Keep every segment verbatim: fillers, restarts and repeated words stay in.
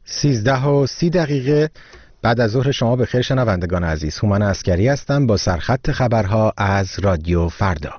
سیزده و سی دقیقه بعد از ظهر شما بخیر شنوندگان عزیز. هومن عسکری هستم با سرخط خبرها از رادیو فردا.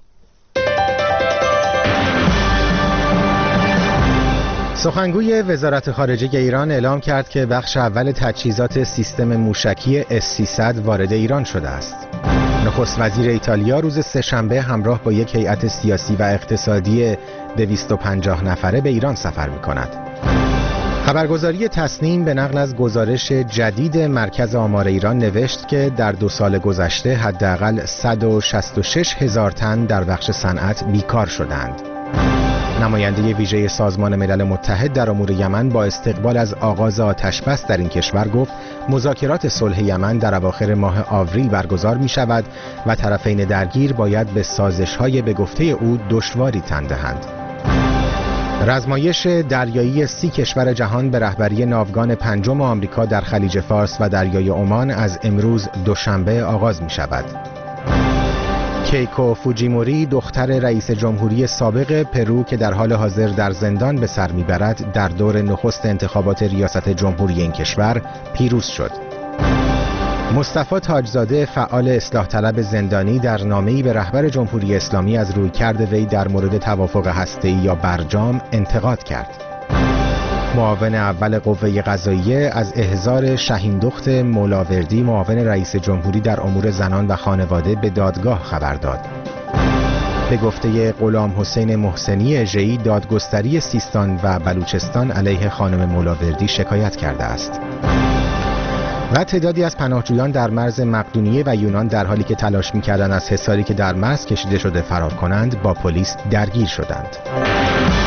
سخنگوی وزارت خارجه ایران اعلام کرد که بخش اول تجهیزات سیستم موشکی اس سیصد وارد ایران شده است. نخست وزیر ایتالیا روز سه‌شنبه همراه با یک هیئت سیاسی و اقتصادی دویست و پنجاه نفره به ایران سفر می‌کند. خبرگزاری تصنیم به نقل از گزارش جدید مرکز آمار ایران نوشت که در دو سال گذشته حداقل صد و شصت و شش هزار تن در بخش صنعت بیکار شدند. نماینده ویژه سازمان ملل متحد در امور یمن با استقبال از آغاز آتش‌بس در این کشور گفت مذاکرات صلح یمن در اواخر ماه آوریل برگزار می شود و طرفین درگیر باید به سازش‌های به گفته او دشواری تن دهند. رزمایش دریایی سی کشور جهان به رهبری ناوگان پنجم آمریکا در خلیج فارس و دریای عمان از امروز دوشنبه آغاز می شود. کیکو فوجیموری دختر رئیس جمهوری سابق پرو که در حال حاضر در زندان به سر میبرد در دور نخست انتخابات ریاست جمهوری این کشور پیروز شد. مصطفی تاجزاده فعال اصلاح طلب زندانی در نامه‌ای به رهبر جمهوری اسلامی از رویکرد وی در مورد توافق هسته‌ای یا برجام انتقاد کرد. معاون اول قوه قضاییه از احضار شهیندخت مولاوردی معاون رئیس جمهوری در امور زنان و خانواده به دادگاه خبر داد. به گفته غلام حسین محسنی اژه‌ای دادگستری سیستان و بلوچستان علیه خانم مولاوردی شکایت کرده است. و تعدادی از پناهجویان در مرز مقدونیه و یونان در حالی که تلاش می‌کردند از حصاری که در مرز کشیده شده فرار کنند با پلیس درگیر شدند.